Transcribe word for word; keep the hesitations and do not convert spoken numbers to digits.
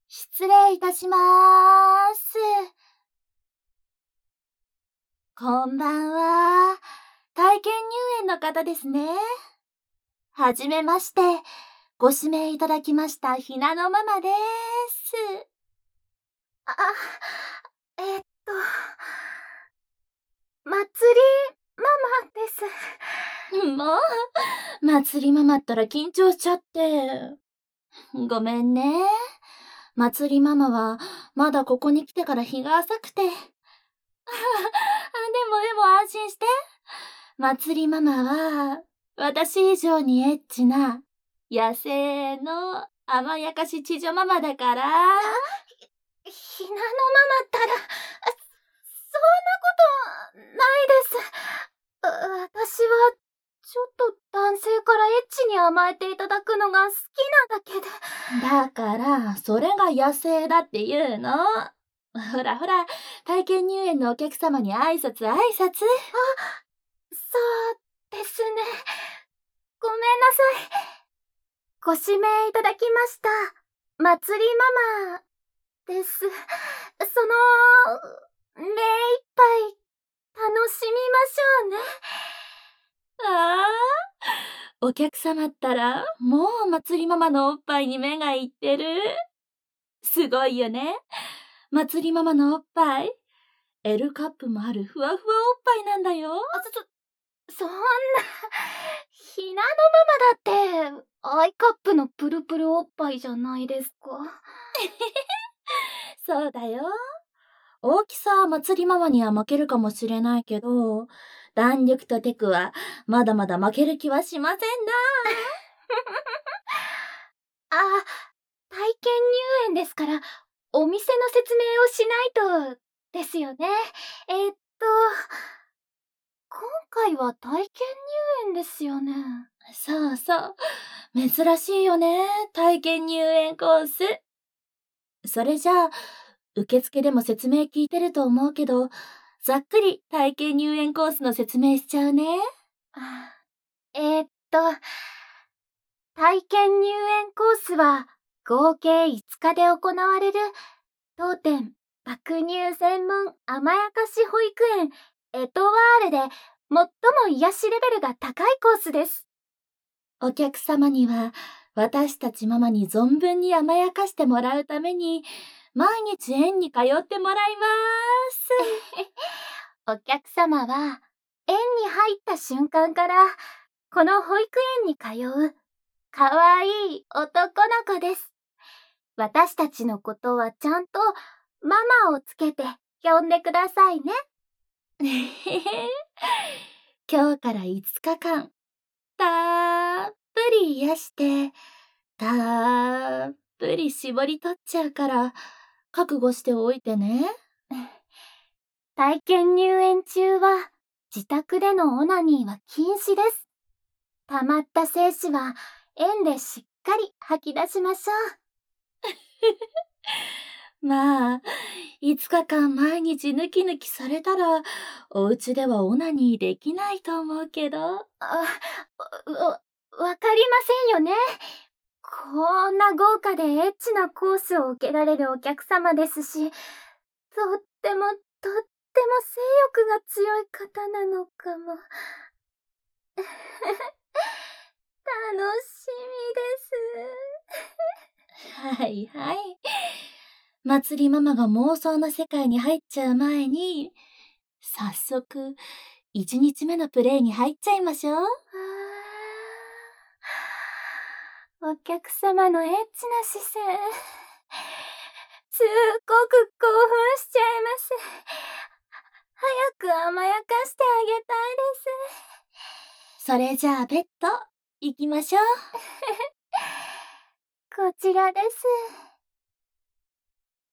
失礼いたしまーす。こんばんは。体験入園の方ですね。はじめまして。ご指名いただきましたひなのママです。 あ、えっと、まつりママです。 もう、まつりママったら緊張しちゃって。ごめんね。まつりママは、まだここに来てから日が浅くて。あ、でもでも安心して。まつりママは、私以上にエッチな、野生の甘やかし知女ママだから。 ひ、ひなのママったら、そんなことないです。私は、ちょっと男性からエッチに甘えていただくのが好きなだけで。 だから、それが野生だっていうの。ほらほら、体験入園のお客様に挨拶挨拶。あ、 そうですね。ごめんなさい。ご指名いただきました。まつりママです。その、目いっぱい楽しみましょうね。 ああ、お客様ったら、もうまつりママのおっぱいに目がいってる。すごいよね。まつりママのおっぱい。L カップもあるふわふわおっぱいなんだよ。 あ、そ、そ、そんな、ひなのママだって、アイカップのプルプルおっぱいじゃないですか。 そうだよ。大きさはまつりママには負けるかもしれないけど、弾力とテクはまだまだ負ける気はしませんな。 あ、体験入園ですから、お店の説明をしないと、ですよね。えっと、今回は体験入園ですよね。 そうそう。珍しいよね。体験入園コース。それじゃあ、受付でも説明聞いてると思うけど、ざっくり体験入園コースの説明しちゃうね。 えーっと、体験入園コースは合計いつかで行われる当店爆乳専門甘やかし保育園エトワールで最も癒しレベルが高いコースです。 お客様には私たちママに存分に甘やかしてもらうために毎日園に通ってもらいます。 お客様は園に入った瞬間からこの保育園に通うかわいい男の子です。私たちのことはちゃんとママをつけて呼んでくださいね。 今日からいつかかん、たっぷり癒して、たっぷり絞り取っちゃうから、覚悟しておいてね。 体験入園中は自宅でのオナニーは禁止です。溜まった精子は園でしっかり吐き出しましょう。まあ、いつかかん毎日ヌキヌキされたら、お家ではオナニーできないと思うけど。あ、 わ、わかりませんよね。こんな豪華でエッチなコースを受けられるお客様ですし、とっても、とっても性欲が強い方なのかも。楽しみです。はいはい。まつりママが妄想の世界に入っちゃう前に、早速、一日目のプレイに入っちゃいましょう。 お客様のエッチな視線、すっごく興奮しちゃいます。早く甘やかしてあげたいです。 それじゃあベッド、行きましょう。 こちらです。